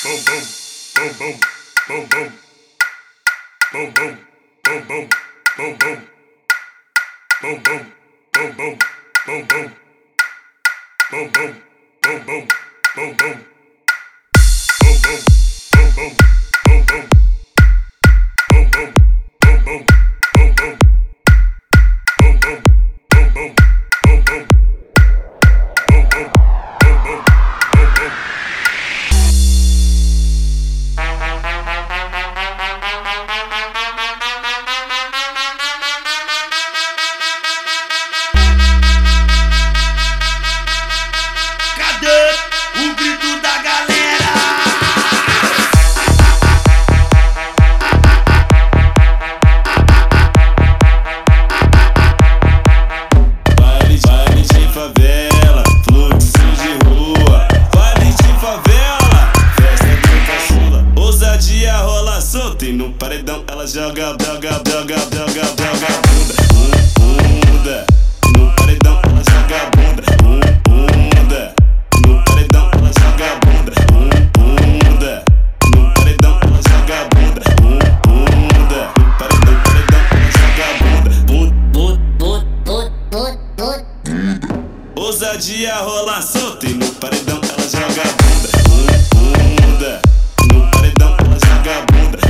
No paredão ela joga bunda. No paredão ela joga bunda. No paredão ela joga bunda. No paredão ela joga bunda. No paredão ela joga bunda. Ousadia rola solta e no paredão ela joga bunda. No paredão ela joga bunda.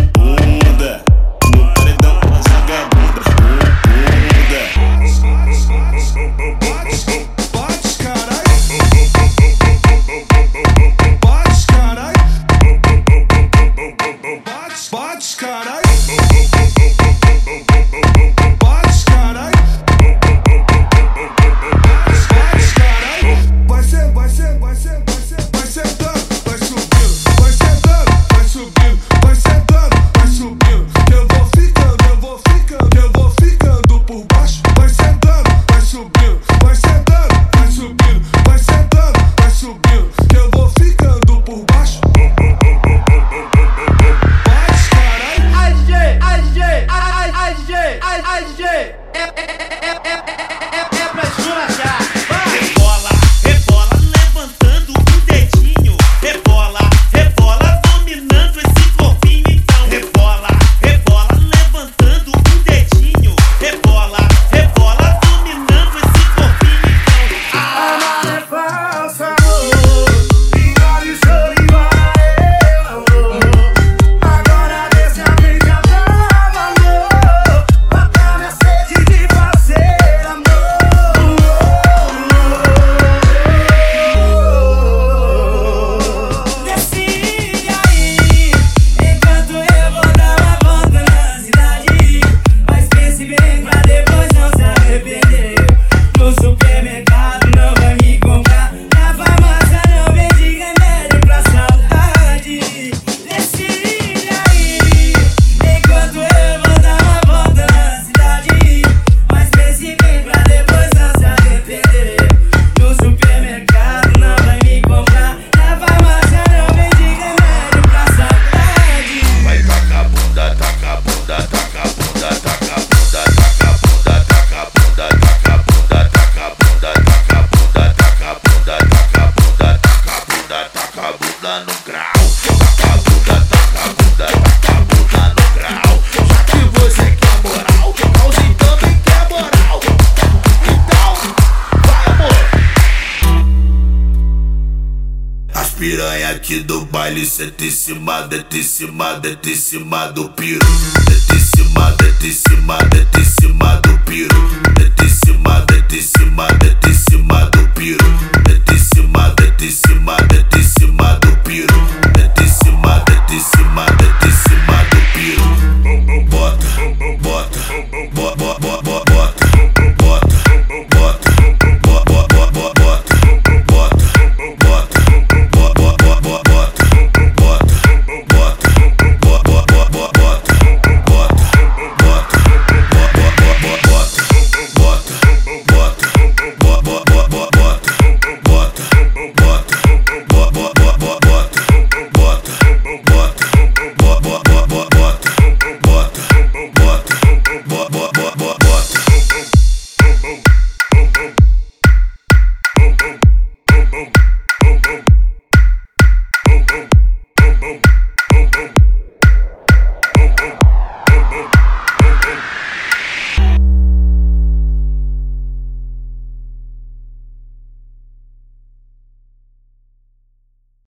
Piranha aqui do baile, senta em cima do piro. Senta em cima do piro. Senta em cima do piro. Senta em cima